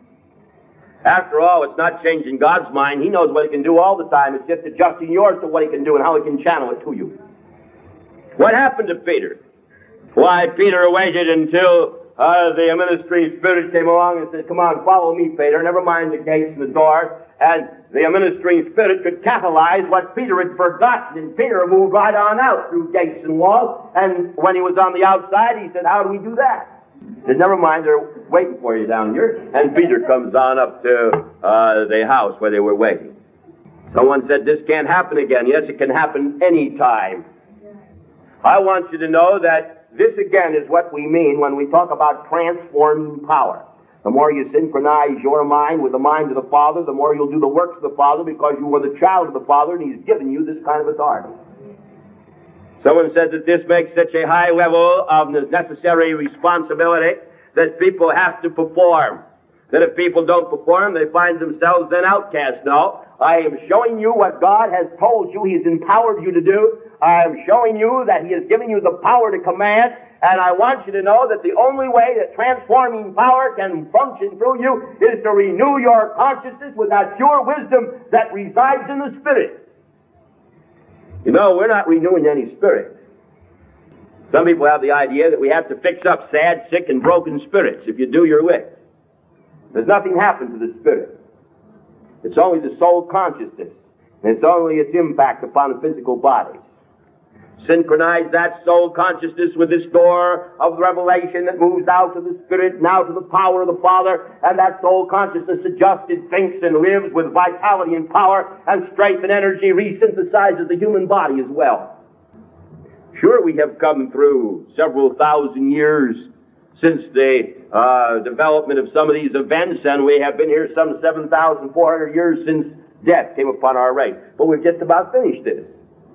After all, it's not changing God's mind. He knows what he can do all the time. It's just adjusting yours to what he can do and how he can channel it to you. What happened to Peter? Why, Peter waited until the ministering spirit came along and said, come on, follow me, Peter. Never mind the gates and the doors. And the ministering spirit could catalyze what Peter had forgotten. And Peter moved right on out through gates and walls. And when he was on the outside, he said, how do we do that? He said, never mind, they're waiting for you down here. And Peter comes on up to the house where they were waiting. Someone said, this can't happen again. Yes, it can happen any time. I want you to know that this again is what we mean when we talk about transforming power. The more you synchronize your mind with the mind of the Father, the more you'll do the works of the Father because you were the child of the Father and He's given you this kind of authority. Someone said that this makes such a high level of necessary responsibility that people have to perform. That if people don't perform, they find themselves then outcast. No, I am showing you what God has told you He's empowered you to do. I am showing you that He has given you the power to command, and I want you to know that the only way that transforming power can function through you is to renew your consciousness with that pure wisdom that resides in the Spirit. We're not renewing any spirit. Some people have the idea that we have to fix up sad, sick, and broken spirits. If you do, you're licked. There's nothing happened to the spirit. It's only the soul consciousness, and it's only its impact upon the physical body. Synchronize that soul consciousness with this door of revelation that moves out to the Spirit, now to the power of the Father, and that soul consciousness adjusted thinks and lives with vitality and power and strength and energy, resynthesizes the human body as well. Sure, we have come through several thousand years since the development of some of these events, and we have been here some 7,400 years since death came upon our race. But we've just about finished this.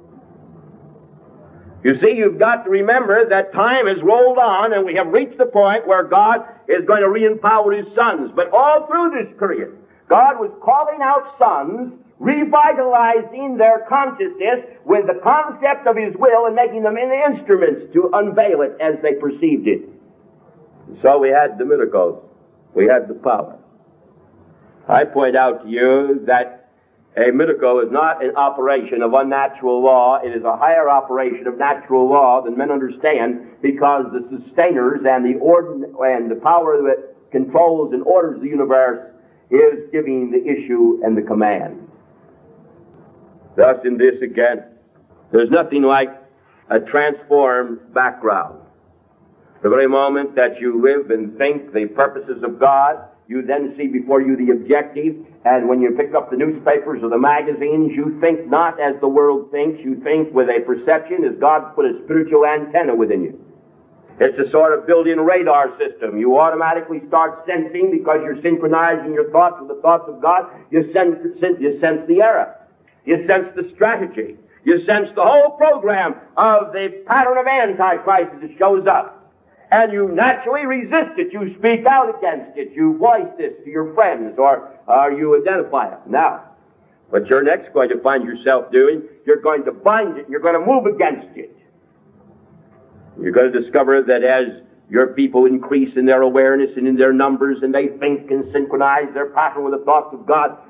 You see, you've got to remember that time has rolled on and we have reached the point where God is going to re-empower His sons. But all through this period, God was calling out sons, revitalizing their consciousness with the concept of His will and making them into instruments to unveil it as they perceived it. So we had the miracles. We had the power. I point out to you that a miracle is not an operation of unnatural law. It is a higher operation of natural law than men understand, because the sustainers and the power that controls and orders the universe is giving the issue and the command. Thus, in this again, there's nothing like a transformed background. The very moment that you live and think the purposes of God, you then see before you the objective, and when you pick up the newspapers or the magazines, you think not as the world thinks, you think with a perception as God's put a spiritual antenna within you. It's a sort of built-in radar system. You automatically start sensing, because you're synchronizing your thoughts with the thoughts of God, you sense the error. You sense the strategy. You sense the whole program of the pattern of Antichrist as it shows up. And you naturally resist it. You speak out against it. You voice this to your friends, or you identify it. Now, what you're next going to find yourself doing, you're going to bind it, and you're going to move against it. You're going to discover that as your people increase in their awareness and in their numbers, and they think and synchronize their pattern with the thoughts of God,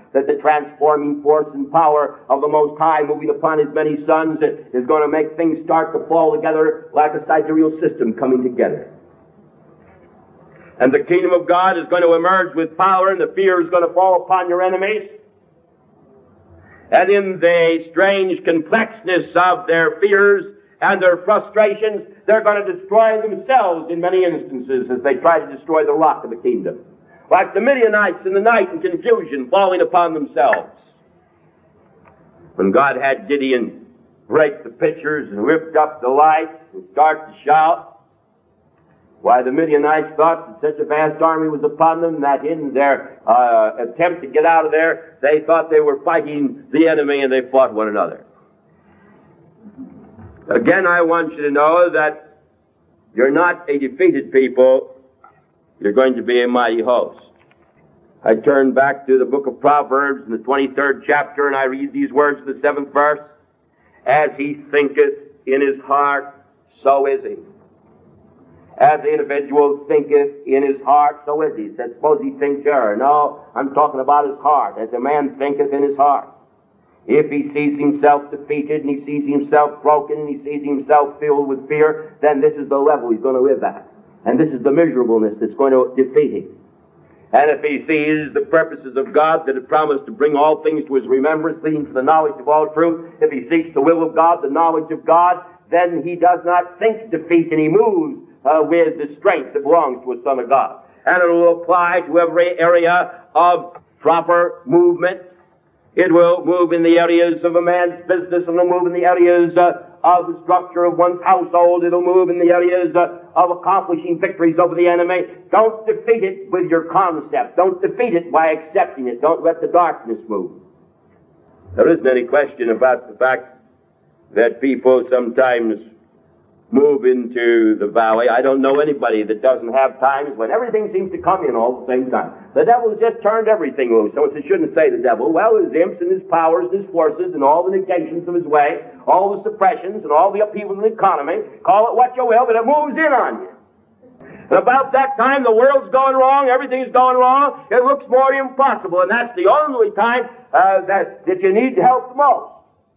that the transforming force and power of the Most High moving upon His many sons is going to make things start to fall together like a sidereal system coming together. And the kingdom of God is going to emerge with power, and the fear is going to fall upon your enemies. And in the strange complexness of their fears and their frustrations, they're going to destroy themselves in many instances as they try to destroy the rock of the kingdom. Like the Midianites in the night in confusion, falling upon themselves. When God had Gideon break the pitchers and lift up the lights and start to shout, why, the Midianites thought that such a vast army was upon them that in their attempt to get out of there, they thought they were fighting the enemy, and they fought one another. Again, I want you to know that you're not a defeated people. You're going to be a mighty host. I turn back to the book of Proverbs in the 23rd chapter, and I read these words of the 7th verse. As he thinketh in his heart, so is he. As the individual thinketh in his heart, so is he. He said, suppose he thinks error. No, I'm talking about his heart. As a man thinketh in his heart. If he sees himself defeated, and he sees himself broken, and he sees himself filled with fear, then this is the level he's going to live at. And this is the miserableness that's going to defeat him. And if he sees the purposes of God that have promised to bring all things to his remembrance, leading to the knowledge of all truth, if he seeks the will of God, the knowledge of God, then he does not think defeat, and he moves with the strength that belongs to a son of God. And it will apply to every area of proper movement. It will move in the areas of a man's business, and it'll move in the areas of the structure of one's household. It'll move in the areas of accomplishing victories over the enemy. Don't defeat it with your concept. Don't defeat it by accepting it. Don't let the darkness move. There isn't any question about the fact that people sometimes move into the valley. I don't know anybody that doesn't have times when everything seems to come in all at the same time. The devil has just turned everything loose. So it shouldn't say the devil. Well, his imps and his powers and his forces and all the negations of his way, all the suppressions and all the upheavals in the economy, call it what you will, but it moves in on you. And about that time, the world's going wrong, everything's going wrong, it looks more impossible, and that's the only time that you need help the most.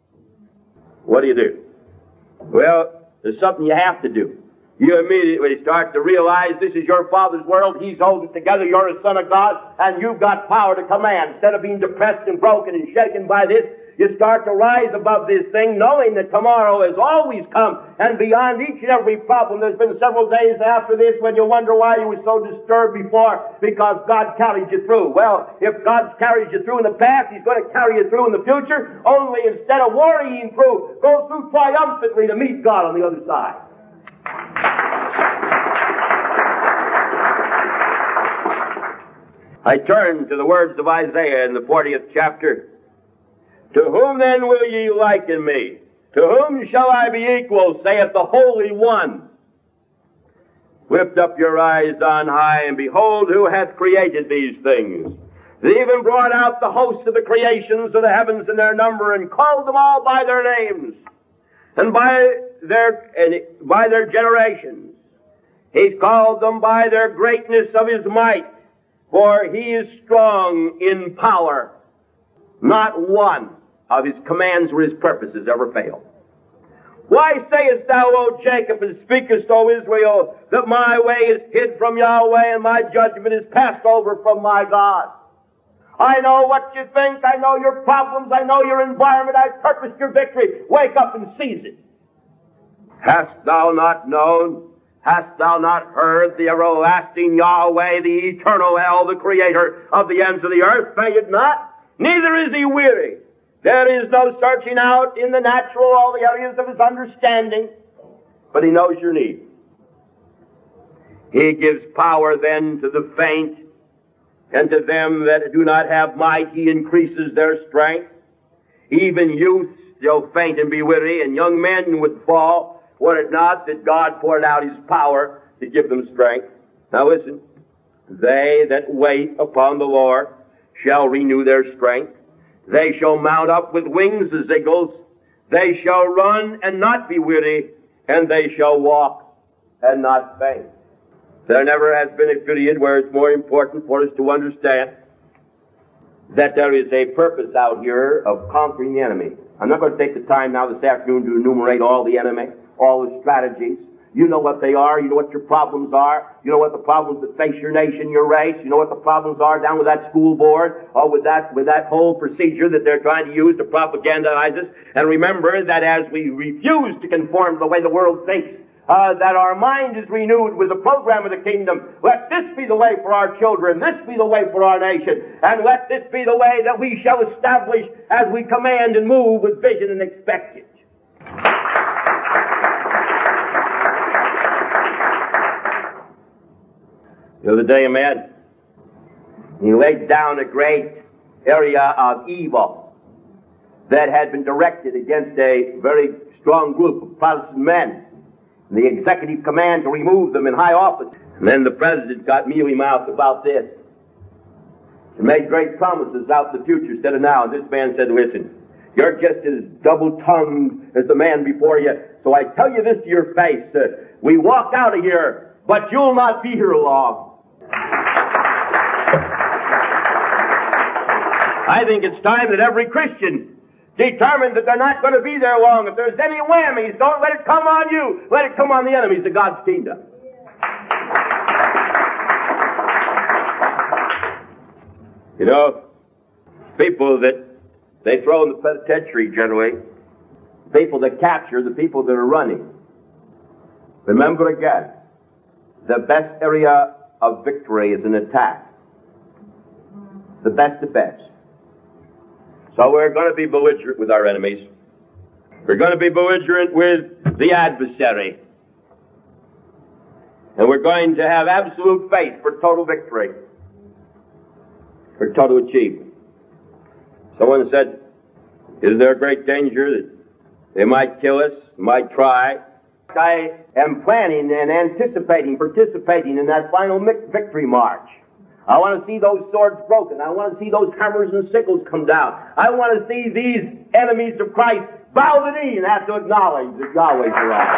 What do? Well, there's something you have to do. You immediately start to realize this is your Father's world. He's holding it together. You're a son of God, and you've got power to command. Instead of being depressed and broken and shaken by this, you start to rise above this thing, knowing that tomorrow has always come, and beyond each and every problem. There's been several days after this when you wonder why you were so disturbed before, because God carried you through. Well, if God's carried you through in the past, He's going to carry you through in the future, only instead of worrying through, go through triumphantly to meet God on the other side. I turn to the words of Isaiah in the 40th chapter. To whom then will ye liken me? To whom shall I be equal, saith the Holy One? Lift up your eyes on high, and behold who hath created these things. They even brought out the hosts of the creations of the heavens in their number, and called them all by their names, and by their generations. He's called them by their greatness of His might, for He is strong in power. Not one of His commands or His purposes ever fail. Why sayest thou, O Jacob, and speakest, O Israel, that my way is hid from Yahweh, and my judgment is passed over from my God? I know what you think. I know your problems. I know your environment. I purpose your victory. Wake up and seize it. Hast thou not known? Hast thou not heard the everlasting Yahweh, the eternal El, the creator of the ends of the earth? Say it not. Neither is He weary. There is no searching out in the natural all the areas of His understanding, but He knows your need. He gives power then to the faint, and to them that do not have might He increases their strength. Even youth still faint and be weary, and young men would fall, were it not that God poured out His power to give them strength. Now listen, they that wait upon the Lord shall renew their strength. They shall mount up with wings as eagles. They shall run and not be weary, and they shall walk and not faint. There never has been a period where it's more important for us to understand that there is a purpose out here of conquering the enemy. I'm not going to take the time now this afternoon to enumerate all the enemy, all the strategies. You know what they are. You know what your problems are. You know what the problems that face your nation, your race. You know what the problems are down with that school board or with that whole procedure that they're trying to use to propagandize us. And remember that as we refuse to conform to the way the world thinks, that our mind is renewed with the program of the kingdom. Let this be the way for our children. This be the way for our nation. And let this be the way that we shall establish as we command and move with vision and expectation. The other day, a man, he laid down a great area of evil that had been directed against a very strong group of Protestant men. And the executive command to remove them in high office. And then the president got mealy-mouthed about this and made great promises out in the future instead of now. And this man said, listen, you're just as double-tongued as the man before you. So I tell you this to your face. We walk out of here, but you'll not be here long. I think it's time that every Christian determined that they're not going to be there long. If there's any whammies, don't let it come on you. Let it come on the enemies of God's kingdom. You know, people that they throw in the penitentiary generally, people that capture the people that are running. Remember again, the best area of victory is an attack. The best of best. So we're going to be belligerent with our enemies. We're going to be belligerent with the adversary. And we're going to have absolute faith for total victory. For total achievement. Someone said, is there a great danger that they might kill us, might try? I am planning and anticipating, participating in that final victory march. I want to see those swords broken. I want to see those hammers and sickles come down. I want to see these enemies of Christ bow the knee and have to acknowledge that Yahweh's alive.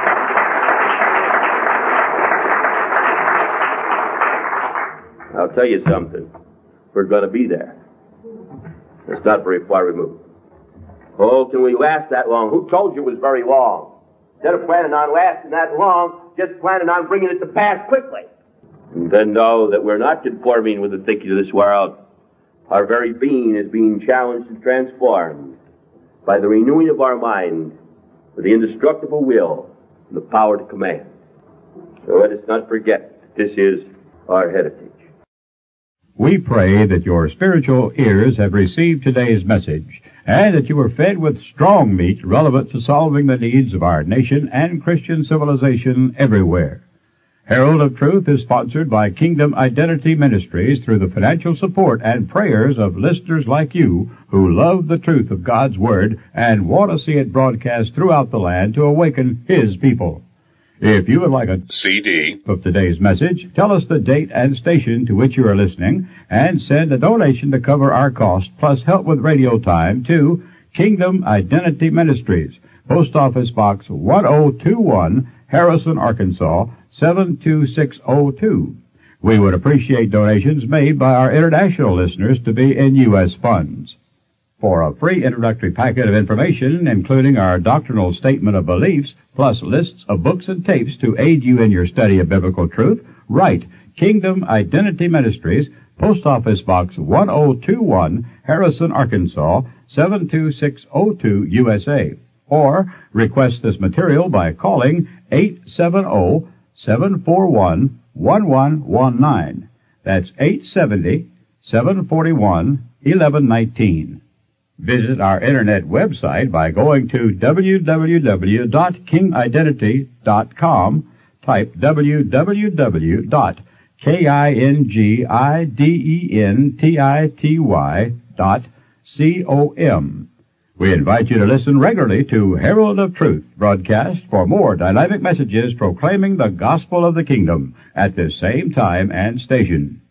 I'll tell you something. We're going to be there. It's not very far removed. Oh, can we last that long? Who told you it was very long? Instead of planning on lasting that long, just planning on bringing it to pass quickly. And then know that we're not conforming with the thinking of this world. Our very being is being challenged and transformed by the renewing of our mind with the indestructible will and the power to command. So let us not forget that this is our heritage. We pray that your spiritual ears have received today's message and that you are fed with strong meat relevant to solving the needs of our nation and Christian civilization everywhere. Herald of Truth is sponsored by Kingdom Identity Ministries through the financial support and prayers of listeners like you who love the truth of God's Word and want to see it broadcast throughout the land to awaken His people. If you would like a CD of today's message, tell us the date and station to which you are listening and send a donation to cover our cost plus help with radio time to Kingdom Identity Ministries, Post Office Box 1021, Harrison, Arkansas, 72602. We would appreciate donations made by our international listeners to be in U.S. funds. For a free introductory packet of information, including our doctrinal statement of beliefs, plus lists of books and tapes to aid you in your study of biblical truth, write Kingdom Identity Ministries, Post Office Box 1021, Harrison, Arkansas, 72602, USA. Or request this material by calling 870-741-1119. That's 870-741-1119. Visit our internet website by going to www.kingidentity.com. Type www.kingidentity.com. We invite you to listen regularly to Herald of Truth broadcast for more dynamic messages proclaiming the gospel of the kingdom at this same time and station.